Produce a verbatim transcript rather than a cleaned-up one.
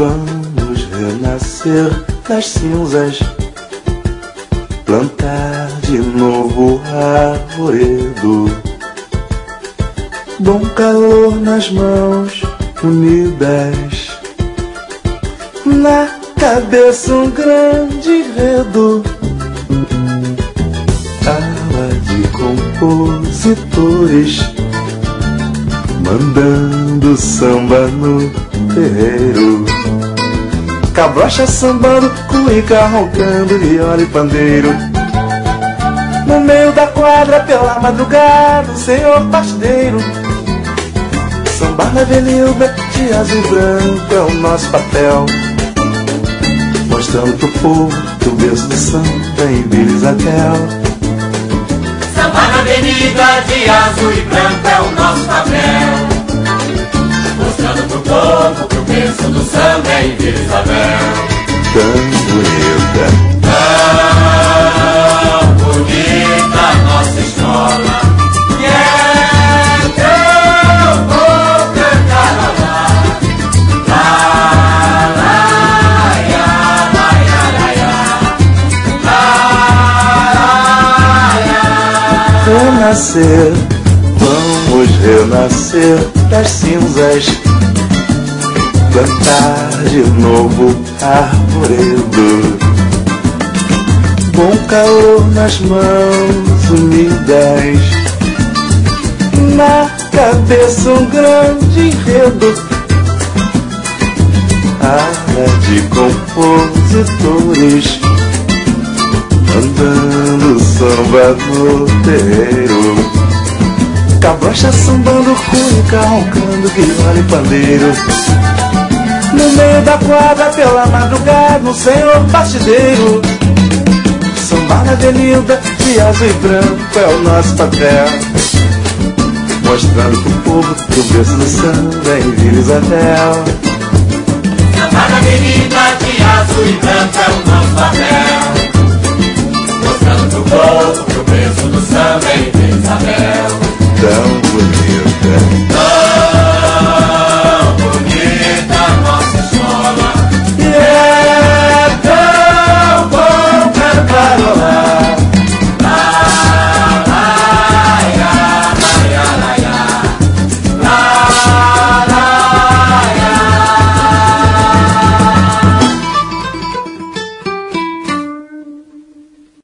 Vamos renascer das cinzas, plantar de novo arvoredo. Bom calor nas mãos unidas, na cabeça um grande enredo. Ala de compositores mandando samba no terreiro. Cabrocha sambando, cuíca roncando, viola e pandeiro. No meio da quadra pela madrugada, o senhor partideiro. Sambar na avenida de azul e branco é o nosso papel, mostrando pro povo que o berço do samba em Vila Isabel. Sambar na avenida de azul e branco é o nosso papel, mostrando pro povo que o berço do samba é em Vila Isabel. Tão bonita, tão bonita nossa escola, e é tão bom cantar lá, lá, lá, ia, lá, ia, lá, ia, lá, lá, renascer, vamos renascer das cinzas, plantar de novo arvoredo. Bom calor nas mãos unidas, na cabeça um grande enredo. Ala de compositores mandando samba no terreiro. Cabrocha sambando, cuíca roncando, viola e pandeiro. No meio da quadra pela madrugada, um senhor partideiro. Sambar na avenida de azul e branco é o nosso papel, mostrando pro povo que o berço do samba é em Vila Isabel. Sambar na avenida de azul e branco é o nosso papel, mostrando pro povo